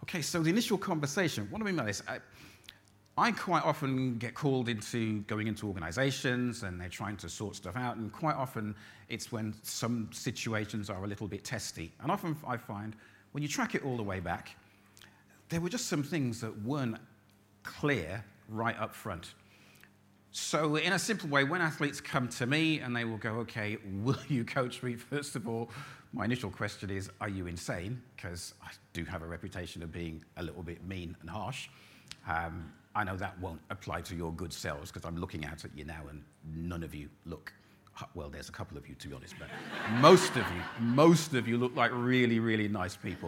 Okay, so the initial conversation, what do I mean by this? I quite often get called into going into organizations and they're trying to sort stuff out, and quite often it's when some situations are a little bit testy. And often I find when you track it all the way back, there were just some things that weren't clear right up front. So in a simple way, when athletes come to me and they will go, okay, will you coach me? First of all, my initial question is, are you insane? Because I do have a reputation of being a little bit mean and harsh. I know that won't apply to your good selves because I'm looking out at you now and none of you look, well, there's a couple of you to be honest, but most of you look like really, really nice people.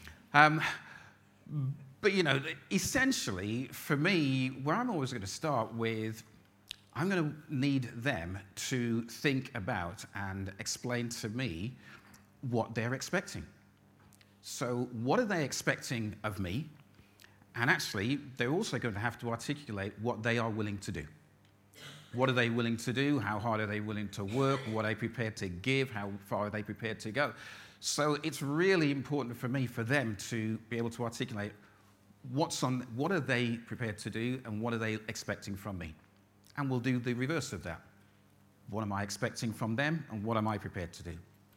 But you know, essentially for me, where I'm always going to start with, I'm going to need them to think about and explain to me what they're expecting. So what are they expecting of me? And actually, they're also going to have to articulate what they are willing to do. What are they willing to do? How hard are they willing to work? What are they prepared to give? How far are they prepared to go? So it's really important for me, for them to be able to articulate what are they prepared to do and what are they expecting from me? And we'll do the reverse of that. What am I expecting from them and what am I prepared to do?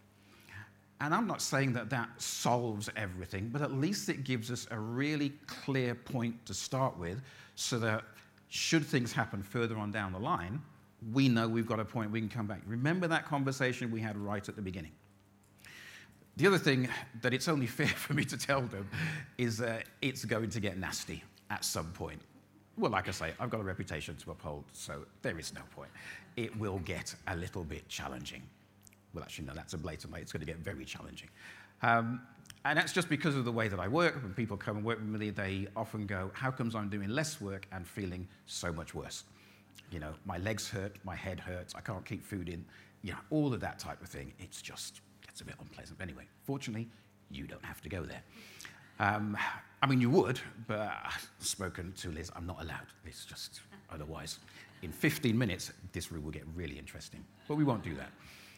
And I'm not saying that that solves everything, but at least it gives us a really clear point to start with so that should things happen further on down the line, we know we've got a point we can come back. Remember that conversation we had right at the beginning. The other thing that it's only fair for me to tell them is that it's going to get nasty at some point. Well, like I say, I've got a reputation to uphold, so there is no point. It will get a little bit challenging. Well, actually, no, that's a blatant way. It's going to get very challenging. And that's just because of the way that I work. When people come and work with me, they often go, how comes I'm doing less work and feeling so much worse? You know, my legs hurt, my head hurts, I can't keep food in, you know, all of that type of thing. It's just gets a bit unpleasant. But anyway, fortunately, you don't have to go there. I mean, you would, but I've spoken to Liz, I'm not allowed. It's just, otherwise, in 15 minutes, this room will get really interesting. But we won't do that.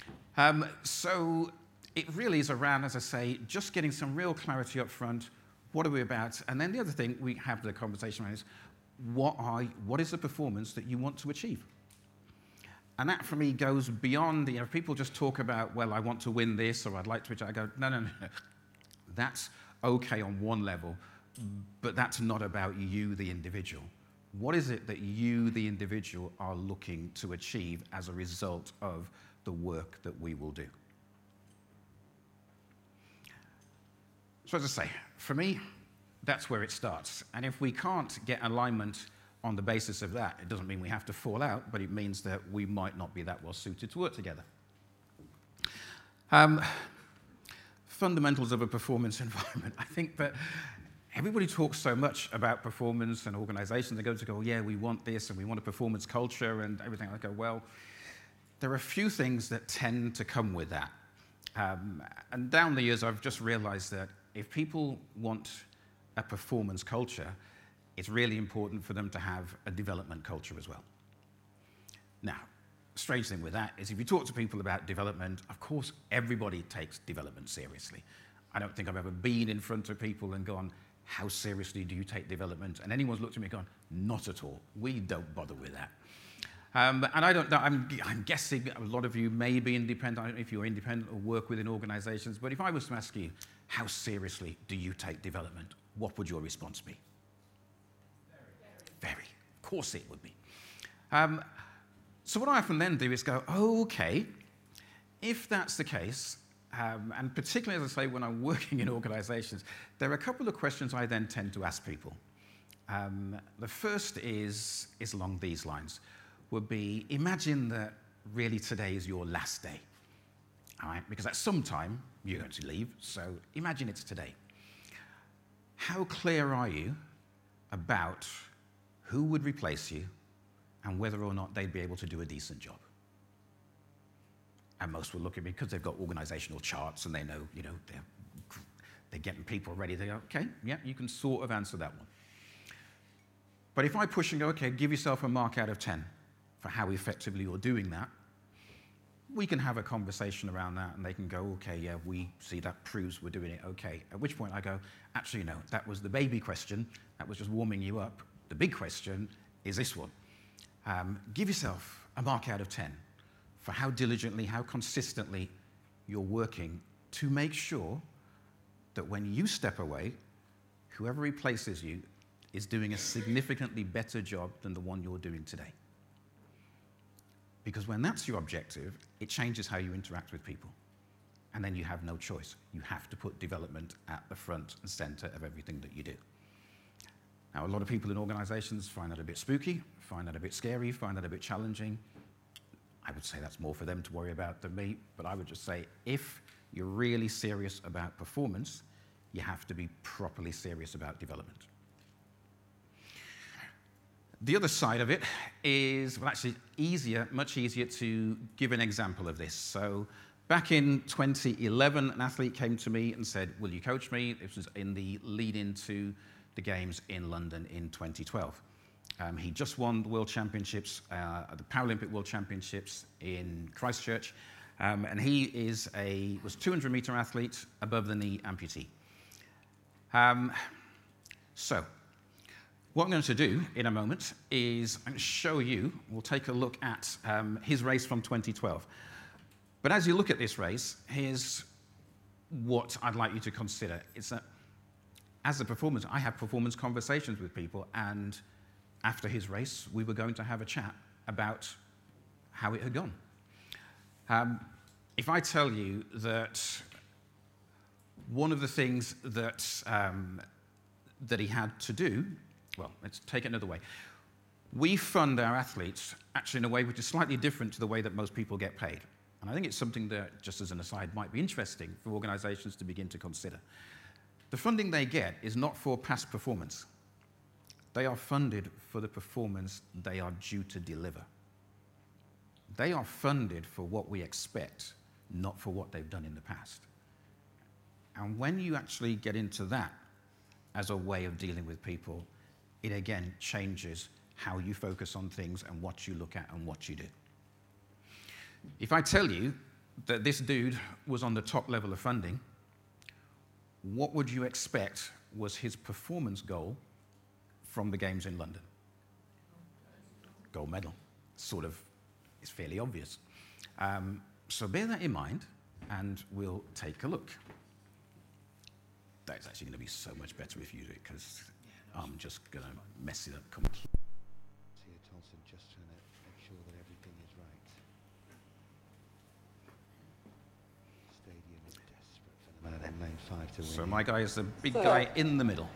So it really is around, as I say, just getting some real clarity up front. What are we about? And then the other thing we have the conversation around is, what is the performance that you want to achieve? And that for me goes beyond, you know, people just talk about, well, I want to win this or I'd like to achieve. I go, no. That's okay on one level, but that's not about you, the individual. What is it that you, the individual, are looking to achieve as a result of the work that we will do? So as I say, for me, that's where it starts. And if we can't get alignment on the basis of that, it doesn't mean we have to fall out, but it means that we might not be that well suited to work together. Fundamentals of a performance environment. I think that everybody talks so much about performance and organizations. They go, yeah, we want this and we want a performance culture and everything. I go, well, there are a few things that tend to come with that. And down the years, I've just realized that if people want a performance culture, it's really important for them to have a development culture as well. Now, strange thing with that is if you talk to people about development, of course, everybody takes development seriously. I don't think I've ever been in front of people and gone, how seriously do you take development? And anyone's looked at me and gone, not at all. We don't bother with that. And I don't know, I'm guessing a lot of you may be independent. I don't know if you're independent or work within organizations, but if I was to ask you, how seriously do you take development? What would your response be? Very. Of course it would be. So what I often then do is go, okay, if that's the case, and particularly, as I say, when I'm working in organizations, there are a couple of questions I then tend to ask people. The first is along these lines. Would be, imagine that really today is your last day, all right? Because at some time, you're going to leave, so imagine it's today. How clear are you about who would replace you and whether or not they'd be able to do a decent job? And most will look at me because they've got organizational charts and they know, you know, they're getting people ready. They go, okay, yeah, you can sort of answer that one. But if I push and go, okay, give yourself a mark out of 10 for how effectively you're doing that, we can have a conversation around that, and they can go, okay, yeah, we see that proves we're doing it okay. At which point I go, actually, no, that was the baby question. That was just warming you up. The big question is this one. Give yourself a mark out of 10 for how diligently, how consistently you're working to make sure that when you step away, whoever replaces you is doing a significantly better job than the one you're doing today. Because when that's your objective, it changes how you interact with people. And then you have no choice. You have to put development at the front and center of everything that you do. Now, a lot of people in organizations find that a bit spooky, find that a bit scary, find that a bit challenging. I would say that's more for them to worry about than me, but I would just say if you're really serious about performance, you have to be properly serious about development. The other side of it is, well, actually much easier to give an example of this. So back in 2011, an athlete came to me and said, will you coach me? This was in the lead into the games in London in 2012. He just won the World Championships, the Paralympic World Championships in Christchurch, and he was 200-meter athlete, above the knee amputee. So what I'm going to do in a moment is I'm going to show you, we'll take a look at his race from 2012. But as you look at this race, here's what I'd like you to consider. It's that as a performer, I have performance conversations with people, and after his race, we were going to have a chat about how it had gone. If I tell you that one of the things that he had to do, well, let's take it another way. We fund our athletes actually in a way which is slightly different to the way that most people get paid. And I think it's something that, just as an aside, might be interesting for organizations to begin to consider. The funding they get is not for past performance. They are funded for the performance they are due to deliver. They are funded for what we expect, not for what they've done in the past. And when you actually get into that as a way of dealing with people, it again changes how you focus on things and what you look at and what you do. If I tell you that this dude was on the top level of funding, what would you expect was his performance goal from the games in London? Gold medal. Sort of, it's fairly obvious. So bear that in mind, and we'll take a look. That's actually going to be so much better if you do it, because I'm just going to mess it up completely. Tia Thompson just trying to make sure that everything is right. Stadium is desperate for the man in lane 5 to win. So my guy is the big guy in the middle.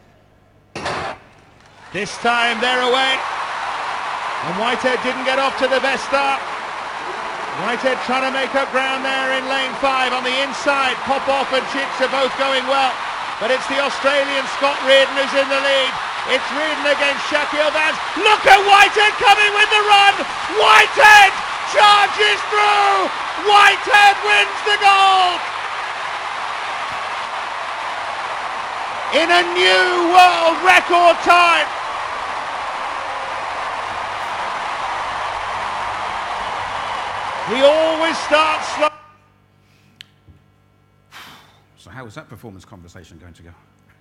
This time they're away, and Whitehead didn't get off to the best start. Whitehead trying to make up ground there in lane 5 on the inside. Popoff and Chicks are both going well, but it's the Australian Scott Reardon who's in the lead. It's Reardon against Shaquille Vance. Look at Whitehead coming with the run. Whitehead charges through. Whitehead wins the gold. In a new world record time. He always starts slow. So how is that performance conversation going to go?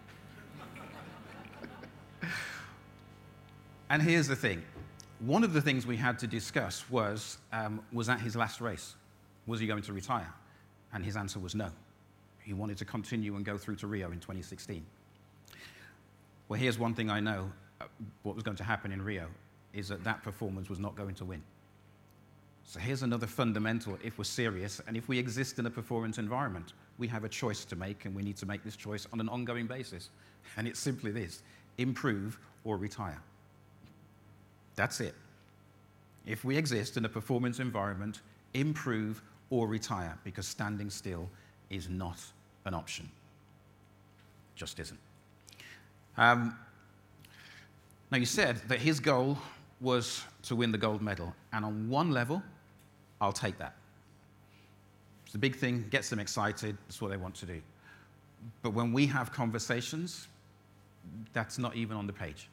And here's the thing. One of the things we had to discuss was that his last race? Was he going to retire? And his answer was no. He wanted to continue and go through to Rio in 2016. Well, here's one thing I know. What was going to happen in Rio is that performance was not going to win. So here's another fundamental, if we're serious, and if we exist in a performance environment, we have a choice to make, and we need to make this choice on an ongoing basis. And it's simply this: improve or retire. That's it. If we exist in a performance environment, improve or retire, because standing still is not an option. Just isn't. Now, you said that his goal was to win the gold medal, and on one level, I'll take that. It's the big thing, gets them excited, that's what they want to do. But when we have conversations, that's not even on the page.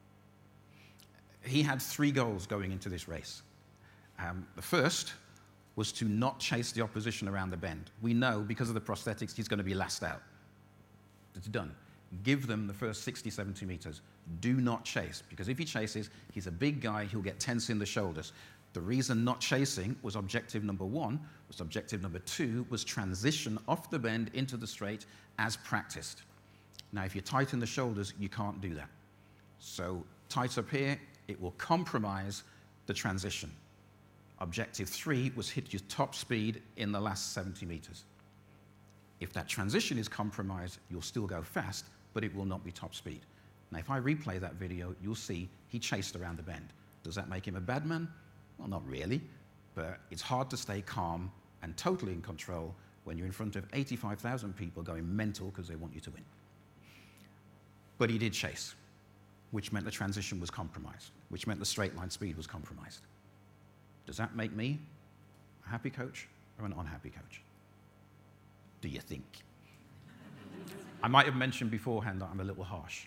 He had 3 goals going into this race. The first was to not chase the opposition around the bend. We know because of the prosthetics, he's going to be last out. It's done. Give them the first 60, 70 meters. Do not chase, because if he chases, he's a big guy, he'll get tense in the shoulders. The reason not chasing was objective number 1, was objective number 2 was transition off the bend into the straight as practiced. Now, if you're tight in the shoulders, you can't do that. So tight up here, it will compromise the transition. Objective 3 was hit your top speed in the last 70 meters. If that transition is compromised, you'll still go fast, but it will not be top speed. Now, if I replay that video, you'll see he chased around the bend. Does that make him a bad man? Well, not really, but it's hard to stay calm and totally in control when you're in front of 85,000 people going mental because they want you to win. But he did chase, which meant the transition was compromised, which meant the straight line speed was compromised. Does that make me a happy coach or an unhappy coach? Do you think? I might have mentioned beforehand that I'm a little harsh.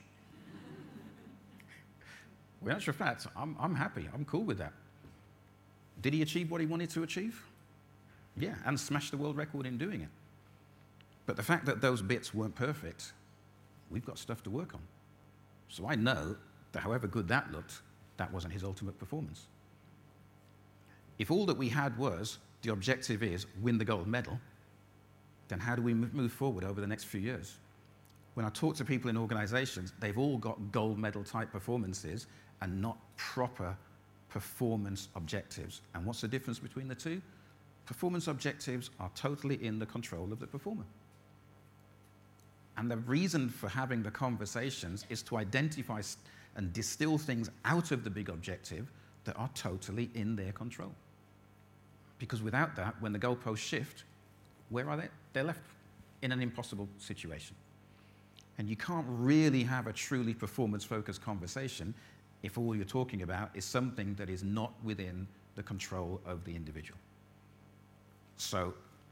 Well, in actual fact, I'm happy. I'm cool with that. Did he achieve what he wanted to achieve? Yeah, and smash the world record in doing it. But the fact that those bits weren't perfect, we've got stuff to work on. So I know that however good that looked, that wasn't his ultimate performance. If all that we had was, the objective is win the gold medal, then how do we move forward over the next few years? When I talk to people in organizations, they've all got gold medal type performances and not proper performance objectives. And what's the difference between the two? Performance objectives are totally in the control of the performer. And the reason for having the conversations is to identify and distill things out of the big objective that are totally in their control. Because without that, when the goalposts shift, where are they? They're left in an impossible situation. And you can't really have a truly performance-focused conversation if all you're talking about is something that is not within the control of the individual. So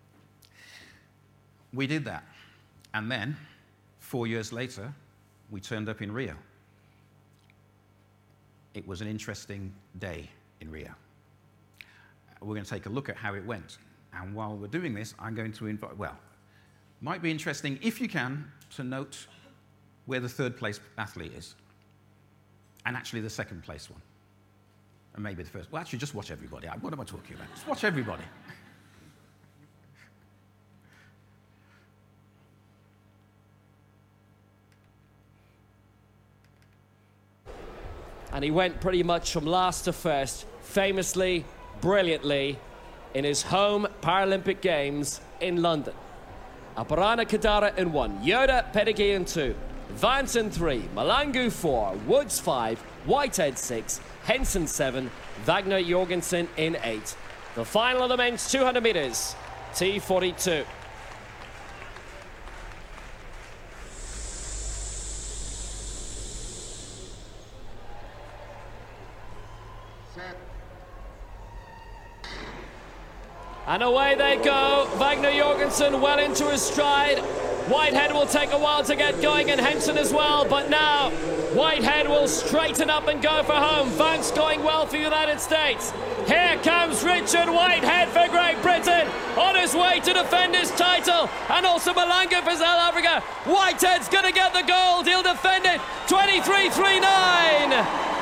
we did that. And then, 4 years later, we turned up in Rio. It was an interesting day in Rio. We're going to take a look at how it went. And while we're doing this, I'm going to invite, well, might be interesting, if you can, to note where the third place athlete is. And actually the second place one. And maybe the first. Well, actually, just watch everybody. What am I talking about? Just watch everybody. And he went pretty much from last to first, famously, brilliantly, in his home Paralympic Games in London. Aparana Kadara in 1, Yoda Pedegui in 2, Vance in 3, Malangu 4, Woods 5, Whitehead 6, Henson 7, Wagner Jorgensen in 8. The final of the men's 200 meters, T42. And away they go. Wagner Jorgensen well into his stride. Whitehead will take a while to get going, and Henson as well, but now Whitehead will straighten up and go for home. Vance going well for the United States. Here comes Richard Whitehead for Great Britain, on his way to defend his title, and also Malangu for South Africa. Whitehead's gonna get the gold, he'll defend it, 23.39.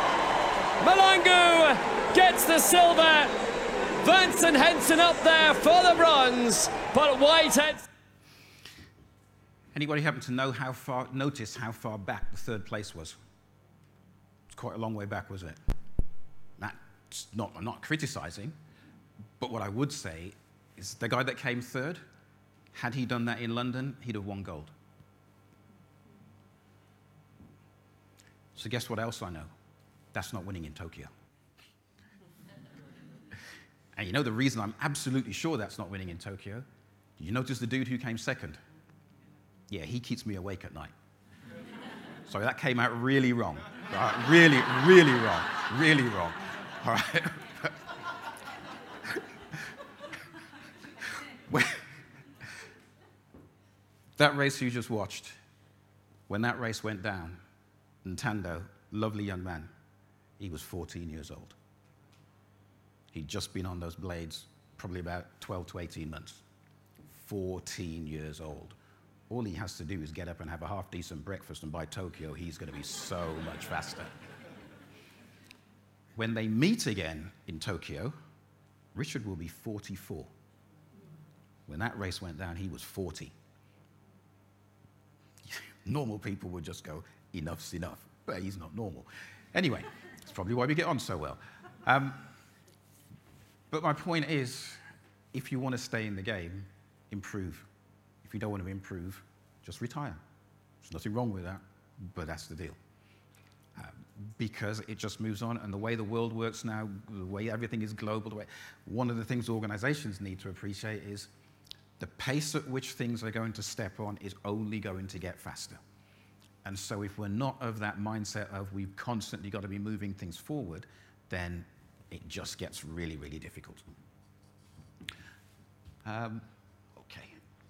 Malangu gets the silver. Vance and Henson up there for the bronze, but Whitehead... Anybody happen to know notice how far back the third place was? It's quite a long way back, was it? That's not, I'm not criticizing, but what I would say is the guy that came third, had he done that in London, he'd have won gold. So guess what else I know? That's not winning in Tokyo. And you know the reason I'm absolutely sure that's not winning in Tokyo? Did you notice the dude who came second? Yeah, he keeps me awake at night. So that came out really wrong. Right? Really, really wrong. Really wrong. All right? That race you just watched, when that race went down, Ntando, lovely young man, he was 14 years old. He'd just been on those blades probably about 12 to 18 months. 14 years old. All he has to do is get up and have a half-decent breakfast, and by Tokyo, he's going to be so much faster. When they meet again in Tokyo, Richard will be 44. When that race went down, he was 40. Normal people would just go, enough's enough, but he's not normal. Anyway, that's probably why we get on so well. But my point is, if you want to stay in the game, improve. If you don't want to improve, just retire. There's nothing wrong with that, but that's the deal. Because it just moves on, and the way the world works now, the way everything is global, one of the things organizations need to appreciate is the pace at which things are going to step on is only going to get faster. And so if we're not of that mindset of we've constantly got to be moving things forward, then it just gets really, really difficult. Okay.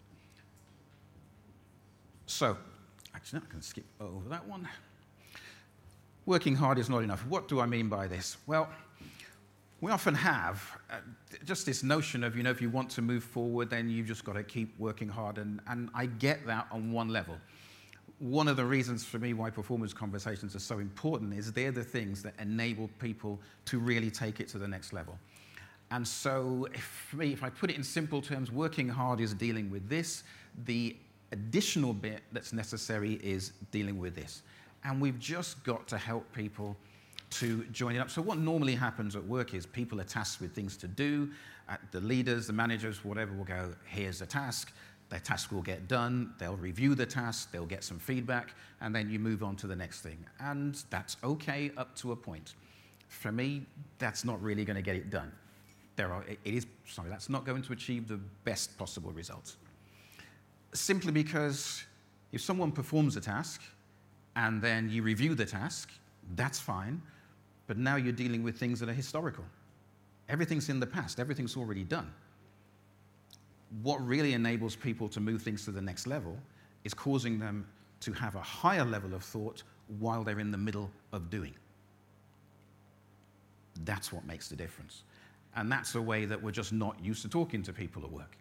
So, actually, I can skip over that one. Working hard is not enough. What do I mean by this? Well, we often have just this notion of, if you want to move forward, then you've just got to keep working hard. And I get that on one level. One of the reasons for me why performance conversations are so important is they're the things that enable people to really take it to the next level. And so for me, if I put it in simple terms, working hard is dealing with this. The additional bit that's necessary is dealing with this. And we've just got to help people to join it up. So what normally happens at work is people are tasked with things to do. The leaders, the managers, whatever, will go, here's a task. Their task will get done. They'll review the task. They'll get some feedback. And then you move on to the next thing. And that's okay up to a point. For me, that's not really going to get it done. That's not going to achieve the best possible results. Simply because if someone performs a task, and then you review the task, that's fine, but now you're dealing with things that are historical. Everything's in the past, everything's already done. What really enables people to move things to the next level is causing them to have a higher level of thought while they're in the middle of doing. That's what makes the difference. And that's a way that we're just not used to talking to people at work.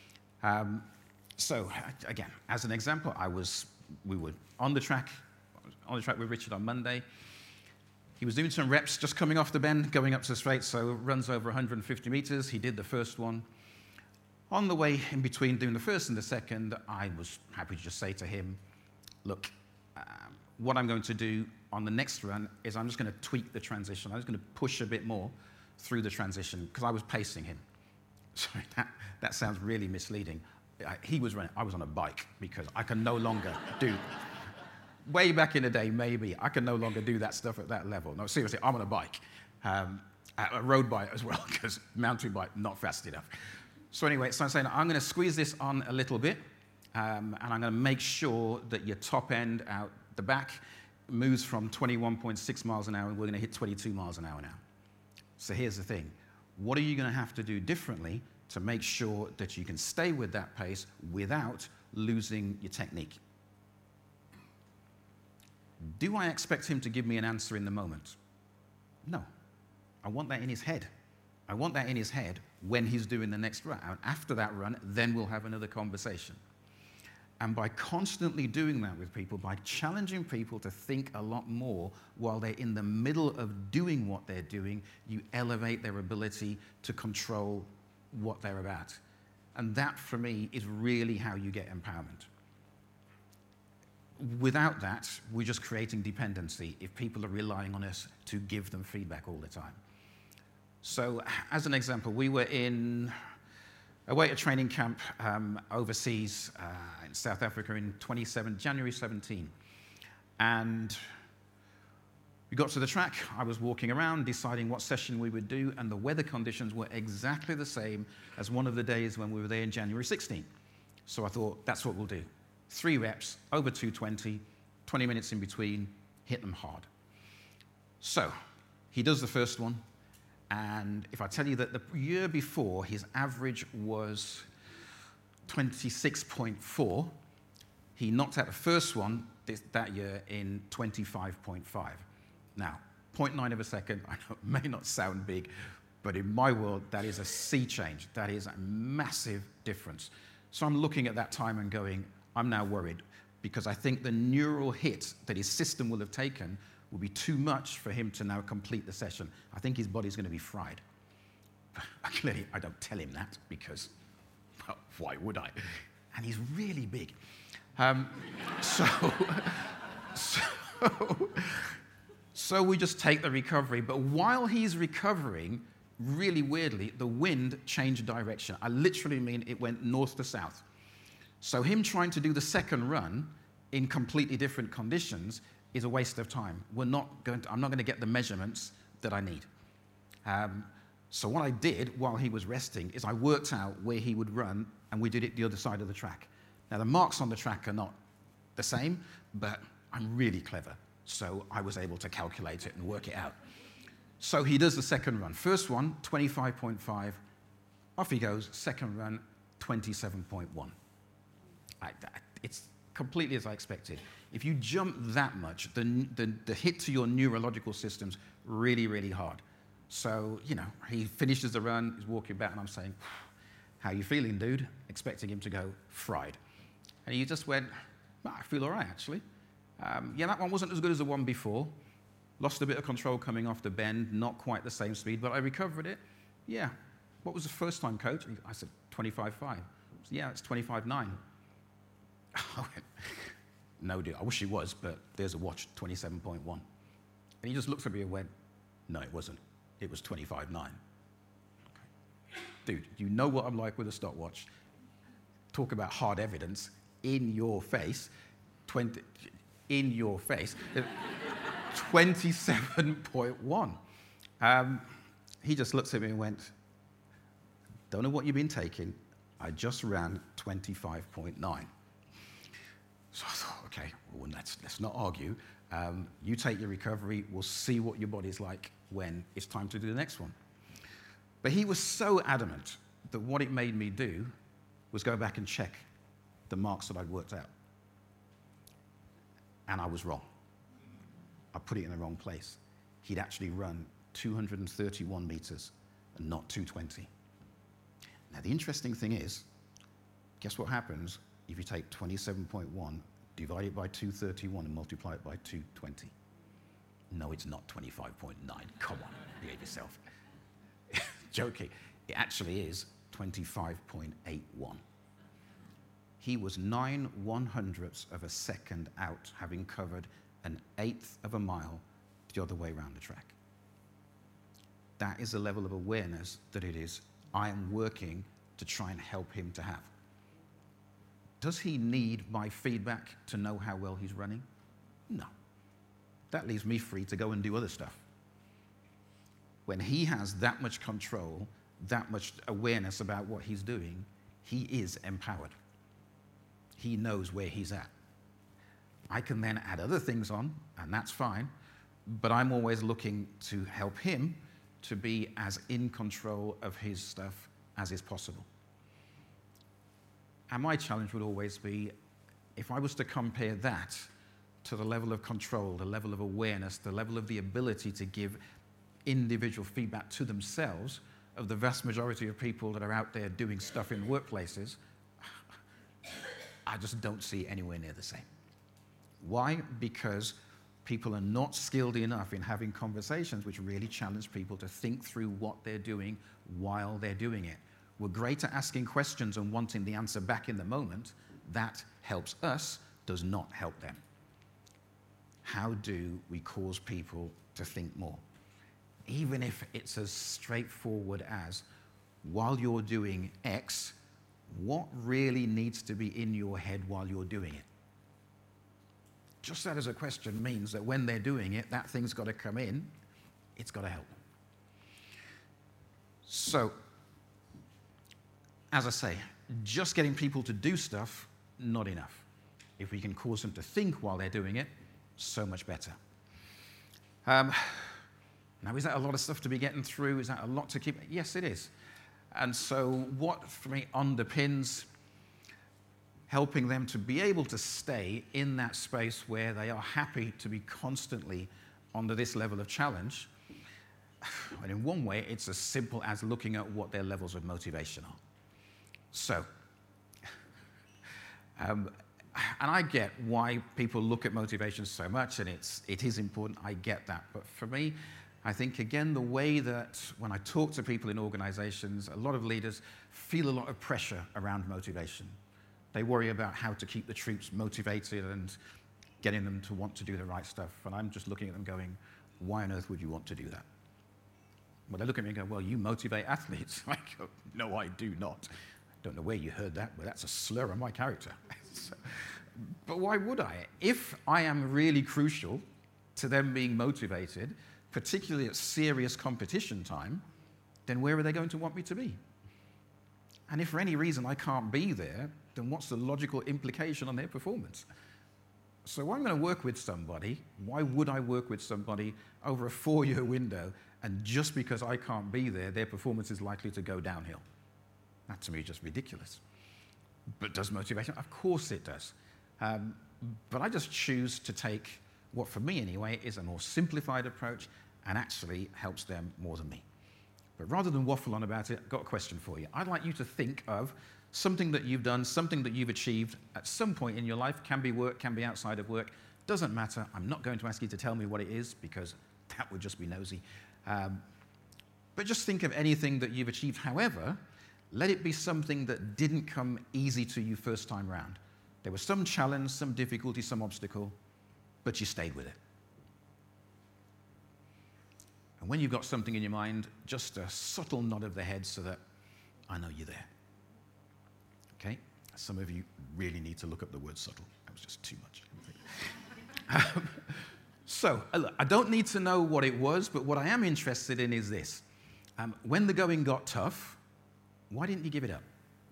So again, as an example, we were on the track with Richard on Monday. He was doing some reps just coming off the bend, going up to the straight, so runs over 150 meters. He did the first one. On the way in between doing the first and the second, I was happy to just say to him, look, what I'm going to do on the next run is I'm just going to tweak the transition. I'm just going to push a bit more through the transition, because I was pacing him. Sorry, that sounds really misleading. He was running, I was on a bike, because I can no longer do. Way back in the day, maybe, I can no longer do that stuff at that level. No, seriously, I'm on a bike, a road bike as well, because mountain bike, not fast enough. So anyway, so I'm saying I'm going to squeeze this on a little bit, and I'm going to make sure that your top end out the back moves from 21.6 miles an hour, and we're going to hit 22 miles an hour now. So here's the thing. What are you going to have to do differently to make sure that you can stay with that pace without losing your technique? Do I expect him to give me an answer in the moment? No. I want that in his head. I want that in his head when he's doing the next run. And after that run, then we'll have another conversation. And by constantly doing that with people, by challenging people to think a lot more while they're in the middle of doing what they're doing, you elevate their ability to control what they're about. And that, for me, is really how you get empowerment. Without that, we're just creating dependency if people are relying on us to give them feedback all the time. So, as an example, we were away at a training camp overseas in South Africa in January 17. And we got to the track. I was walking around deciding what session we would do, and the weather conditions were exactly the same as one of the days when we were there in January 16. So I thought, that's what we'll do. 3 reps, over 220, 20 minutes in between, hit them hard. So he does the first one. And if I tell you that the year before, his average was 26.4, he knocked out the first one that year in 25.5. Now, 0.9 of a second, I know it may not sound big, But in my world, that is a sea change. That is a massive difference. So I'm looking at that time and going, I'm now worried, because I think the neural hit that his system will have taken will be too much for him to now complete the session. I think his body's going to be fried. Clearly, I don't tell him that because, well, why would I? And he's really big. So we just take the recovery. But while he's recovering, really weirdly, the wind changed direction. I literally mean it went north to south. So him trying to do the second run in completely different conditions is a waste of time. I'm not going to get the measurements that I need. So what I did while he was resting is I worked out where he would run, and we did it the other side of the track. Now, the marks on the track are not the same, but I'm really clever. So I was able to calculate it and work it out. So he does the second run. First one, 25.5. Off he goes. Second run, 27.1. It's completely as I expected. If you jump that much, the hit to your neurological system's really, really hard. So, he finishes the run, he's walking back, and I'm saying, how you feeling, dude? Expecting him to go fried. And he just went, I feel all right, actually. That one wasn't as good as the one before. Lost a bit of control coming off the bend, not quite the same speed, but I recovered it. Yeah. What was the first time, coach? I said, 25.5. Yeah, it's 25.9. I went, no, dude, I wish it was, but there's a watch, 27.1. And he just looked at me and went, no, it wasn't. It was 25.9. Okay. Dude, you know what I'm like with a stopwatch. Talk about hard evidence in your face. In your face. 27.1. He just looks at me and went, don't know what you've been taking. I just ran 25.9. So I thought, okay, well, let's not argue. You take your recovery. We'll see what your body's like when it's time to do the next one. But he was so adamant that what it made me do was go back and check the marks that I'd worked out. And I was wrong. I put it in the wrong place. He'd actually run 231 meters and not 220. Now, the interesting thing is, guess what happens if you take 27.1, divide it by 231, and multiply it by 220? No, it's not 25.9. Come on, behave yourself. Joking. It actually is 25.81. He was 9/100ths of a second out, having covered 1/8 of a mile the other way around the track. That is the level of awareness that it is I am working to try and help him to have. Does he need my feedback to know how well he's running? No. That leaves me free to go and do other stuff. When he has that much control, that much awareness about what he's doing, he is empowered. He knows where he's at. I can then add other things on, and that's fine, but I'm always looking to help him to be as in control of his stuff as is possible. And my challenge would always be, if I was to compare that to the level of control, the level of awareness, the level of the ability to give individual feedback to themselves of the vast majority of people that are out there doing stuff in workplaces, I just don't see anywhere near the same. Why? Because people are not skilled enough in having conversations which really challenge people to think through what they're doing while they're doing it. We're great at asking questions and wanting the answer back in the moment. That helps us, does not help them. How do we cause people to think more? Even if it's as straightforward as, while you're doing X, what really needs to be in your head while you're doing it? Just that as a question means that when they're doing it, that thing's got to come in, it's got to help. So, as I say, just getting people to do stuff, not enough. If we can cause them to think while they're doing it, so much better. Now, is that a lot of stuff to be getting through? Is that a lot to keep? Yes, it is. And so what, for me, underpins helping them to be able to stay in that space where they are happy to be constantly under this level of challenge And in one way, it's as simple as looking at what their levels of motivation are. So, and I get why people look at motivation so much, and it is important. I get that. But for me, I think, again, the way that when I talk to people in organizations, a lot of leaders feel a lot of pressure around motivation. They worry about how to keep the troops motivated and getting them to want to do the right stuff. And I'm just looking at them going, why on earth would you want to do that? Well, they look at me and go, well, you motivate athletes. I go, no, I do not. I don't know where you heard that, but that's a slur on my character. So, but why would I? If I am really crucial to them being motivated, particularly at serious competition time, then where are they going to want me to be? And if for any reason I can't be there, then what's the logical implication on their performance? So I'm going to work with somebody. Why would I work with somebody over a 4-year window, and just because I can't be there, their performance is likely to go downhill? That to me is just ridiculous. But does motivation? Of course it does. But I just choose to take what, for me anyway, is a more simplified approach and actually helps them more than me. But rather than waffle on about it, I've got a question for you. I'd like you to think of something that you've done, something that you've achieved at some point in your life. Can be work, can be outside of work. Doesn't matter. I'm not going to ask you to tell me what it is, because that would just be nosy. But just think of anything that you've achieved. However, let it be something that didn't come easy to you first time round. There was some challenge, some difficulty, some obstacle, but you stayed with it. And when you've got something in your mind, just a subtle nod of the head so that I know you're there. Okay? Some of you really need to look up the word subtle. That was just too much. So, look, I don't need to know what it was, but what I am interested in is this. When the going got tough, why didn't you give it up?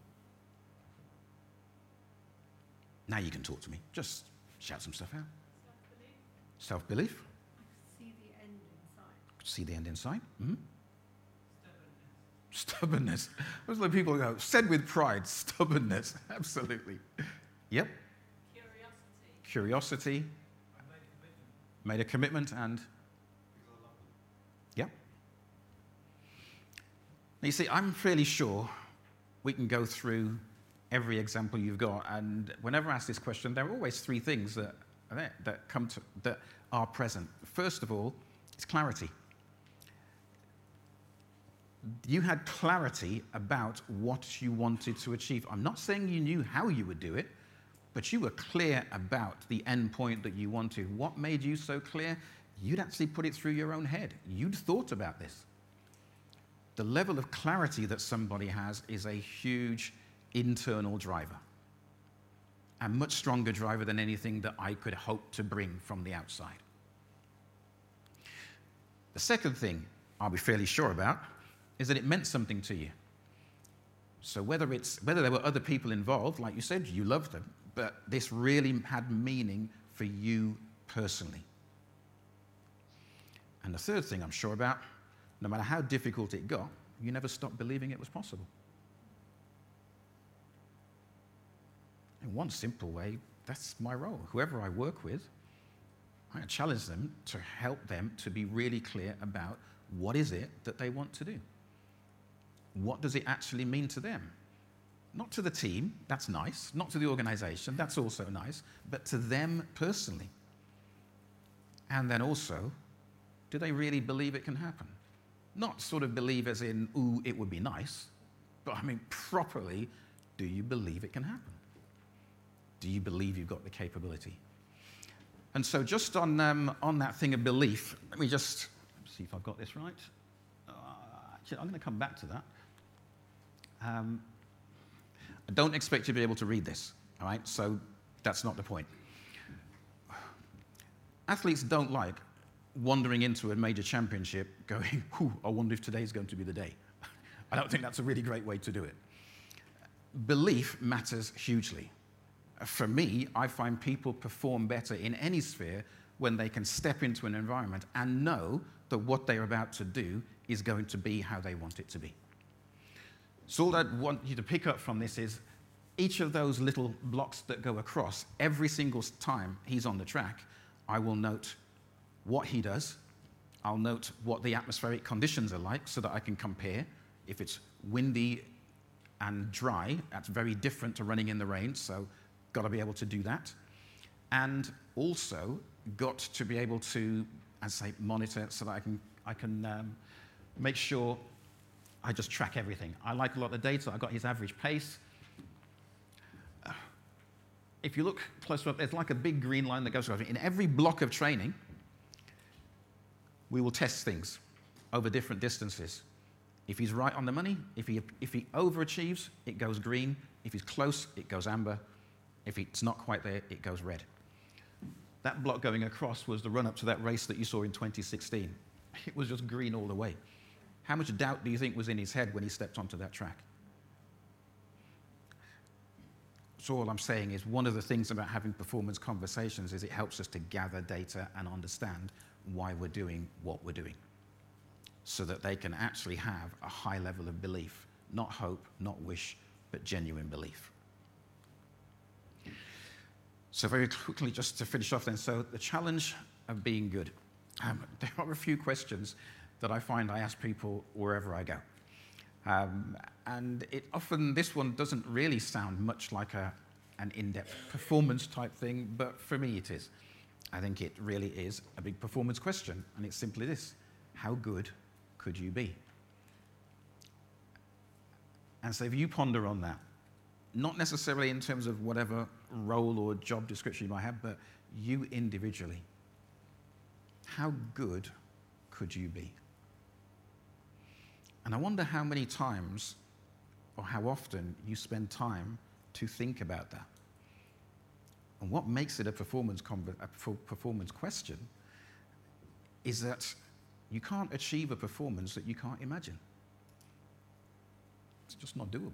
Now you can talk to me. Just shout some stuff out. Self-belief. Self-belief. See the end inside. See the end inside. Mm-hmm. Stubbornness. Those are the people who go, said with pride, stubbornness. Absolutely. Yep. Curiosity. Made a commitment and. Yep. Now you see, I'm fairly sure we can go through every example you've got, and whenever I ask this question, there are always 3 things that are there, that are present. First of all, it's clarity. You had clarity about what you wanted to achieve. I'm not saying you knew how you would do it, but you were clear about the end point that you wanted. What made you so clear? You'd actually put it through your own head. You'd thought about this. The level of clarity that somebody has is a huge internal driver, a much stronger driver than anything that I could hope to bring from the outside. The second thing I'll be fairly sure about is that it meant something to you. So whether there were other people involved, like you said, you loved them, but this really had meaning for you personally. And the third thing I'm sure about, no matter how difficult it got, you never stopped believing it was possible. In one simple way, that's my role. Whoever I work with, I challenge them to help them to be really clear about what is it that they want to do. What does it actually mean to them? Not to the team, that's nice. Not to the organization, that's also nice. But to them personally. And then also, do they really believe it can happen? Not sort of believe as in, ooh, it would be nice. But I mean, properly, do you believe it can happen? Do you believe you've got the capability? And so just on that thing of belief, let me just see if I've got this right. Actually, I'm going to come back to that. I don't expect you to be able to read this, all right? So that's not the point. Athletes don't like wandering into a major championship going, I wonder if today's going to be the day. I don't think that's a really great way to do it. Belief matters hugely. For me, I find people perform better in any sphere when they can step into an environment and know that what they're about to do is going to be how they want it to be. So all I want you to pick up from this is each of those little blocks that go across, every single time he's on the track, I will note what he does, I'll note what the atmospheric conditions are like so that I can compare. If it's windy and dry, that's very different to running in the rain, so got to be able to do that. And also got to be able to, as I say, monitor so that I can make sure I just track everything. I like a lot of data. I've got his average pace. If you look closer up, there's like a big green line that goes over. In every block of training, we will test things over different distances. If he's right on the money, if he overachieves, it goes green. If he's close, it goes amber. If it's not quite there, it goes red. That block going across was the run-up to that race that you saw in 2016. It was just green all the way. How much doubt do you think was in his head when he stepped onto that track? So all I'm saying is one of the things about having performance conversations is it helps us to gather data and understand why we're doing what we're doing, so that they can actually have a high level of belief, not hope, not wish, but genuine belief. So very quickly, just to finish off then, so the challenge of being good. There are a few questions that I find I ask people wherever I go. And it often, this one doesn't really sound much like an in-depth performance type thing, but for me it is. I think it really is a big performance question, and it's simply this: how good could you be? And so if you ponder on that, not necessarily in terms of whatever role or job description you might have, but you individually, how good could you be? And I wonder how many times or how often you spend time to think about that. And what makes it a performance question is that you can't achieve a performance that you can't imagine. It's just not doable.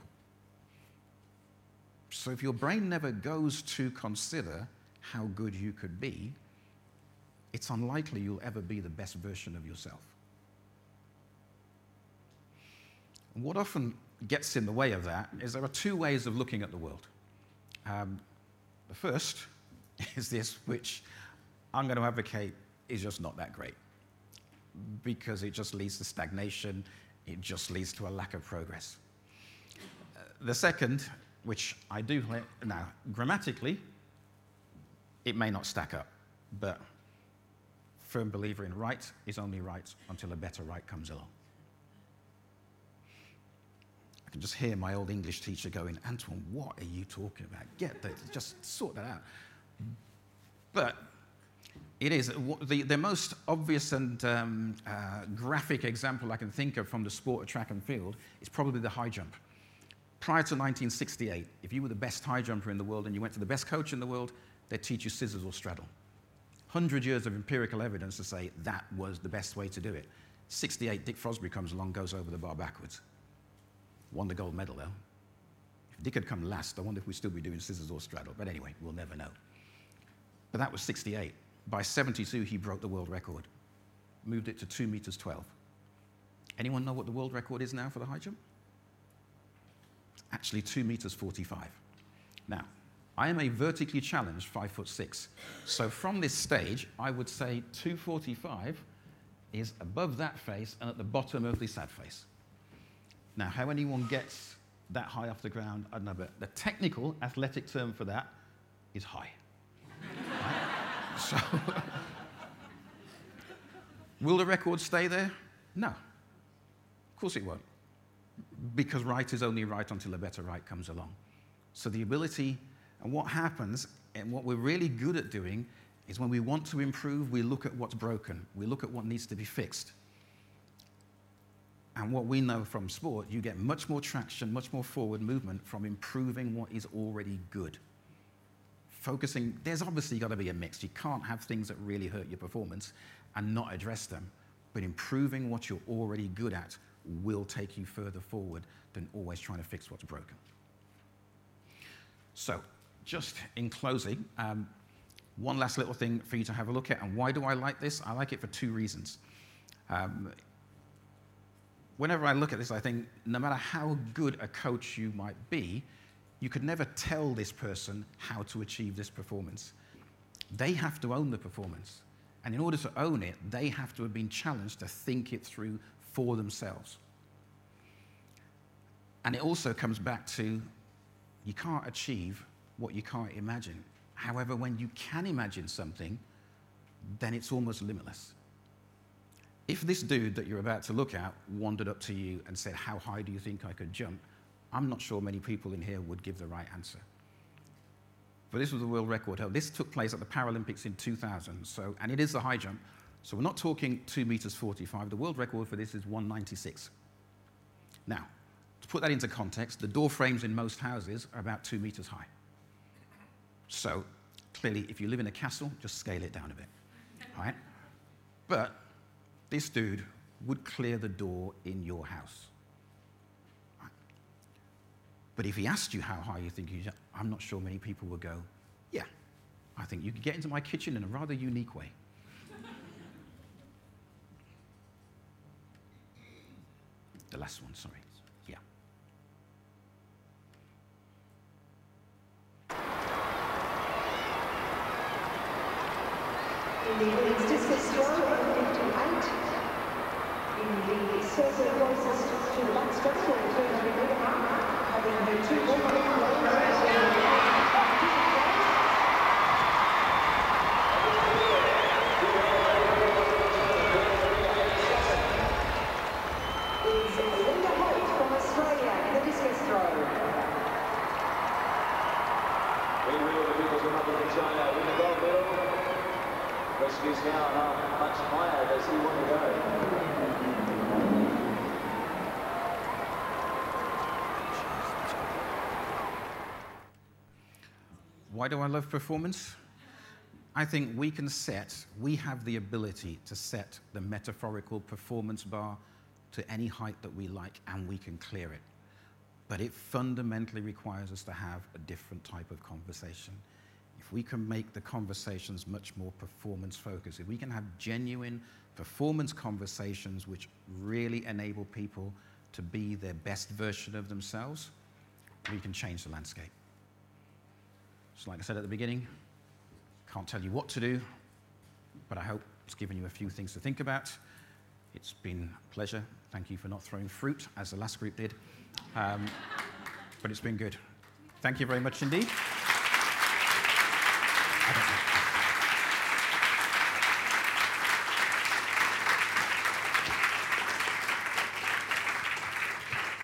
So if your brain never goes to consider how good you could be, it's unlikely you'll ever be the best version of yourself. And what often gets in the way of that is there are two ways of looking at the world. The first is this, which I'm going to advocate is just not that great, because it just leads to stagnation, it just leads to a lack of progress. The second, which I do now, grammatically, it may not stack up, but firm believer in right is only right until a better right comes along. I can just hear my old English teacher going, Antoine, what are you talking about? Get that, just sort that out. But it is the most obvious and graphic example I can think of from the sport of track and field is probably the high jump. Prior to 1968, if you were the best high jumper in the world and you went to the best coach in the world, they'd teach you scissors or straddle. 100 years of empirical evidence to say that was the best way to do it. 68, Dick Frosby comes along, goes over the bar backwards. Won the gold medal, though. If Dick had come last, I wonder if we'd still be doing scissors or straddle. But anyway, we'll never know. But that was 68. By 72, he broke the world record. Moved it to 2 meters 12. Anyone know what the world record is now for the high jump? Actually 2 meters 45. Now, I am a vertically challenged 5'6". So from this stage, I would say 245 is above that face and at the bottom of the sad face. Now, how anyone gets that high off the ground, I don't know, but the technical athletic term for that is high. Right? So, will the record stay there? No. Of course it won't. Because right is only right until a better right comes along. So the ability, and what happens, and what we're really good at doing, is when we want to improve, we look at what's broken. We look at what needs to be fixed. And what we know from sport, you get much more traction, much more forward movement from improving what is already good. Focusing, there's obviously got to be a mix. You can't have things that really hurt your performance and not address them. But improving what you're already good at will take you further forward than always trying to fix what's broken. So, just in closing, one last little thing for you to have a look at. And why do I like this? I like it for two reasons. Whenever I look at this, I think no matter how good a coach you might be, you could never tell this person how to achieve this performance. They have to own the performance. And in order to own it, they have to have been challenged to think it through for themselves. And it also comes back to, you can't achieve what you can't imagine. However, when you can imagine something, then it's almost limitless. If this dude that you're about to look at wandered up to you and said, how high do you think I could jump? I'm not sure many people in here would give the right answer. But this was a world record held. This took place at the Paralympics in 2000, and it is the high jump. So we're not talking 2 meters 45. The world record for this is 196. Now, to put that into context, the door frames in most houses are about 2 meters high. So clearly, if you live in a castle, just scale it down a bit, right? But this dude would clear the door in your house. Right? But if he asked you how high you think you jump, I'm not sure many people would go, yeah, I think you could get into my kitchen in a rather unique way. The last one, sorry. Yeah. In the women's discus throw at 58. In the circle closest to the backstroke at 300 mark, having the 2 is Linda Holt from Australia in the discus throw. Meanwhile, the People's Republic of China win the gold medal. Question is now how much higher does he want to go? Why do I love performance? I think we have the ability to set the metaphorical performance bar to any height that we like, and we can clear it. But it fundamentally requires us to have a different type of conversation. If we can make the conversations much more performance-focused, if we can have genuine performance conversations which really enable people to be their best version of themselves, we can change the landscape. So like I said at the beginning, can't tell you what to do, but I hope it's given you a few things to think about. It's been a pleasure. Thank you for not throwing fruit, as the last group did. But it's been good. Thank you very much indeed. I don't know.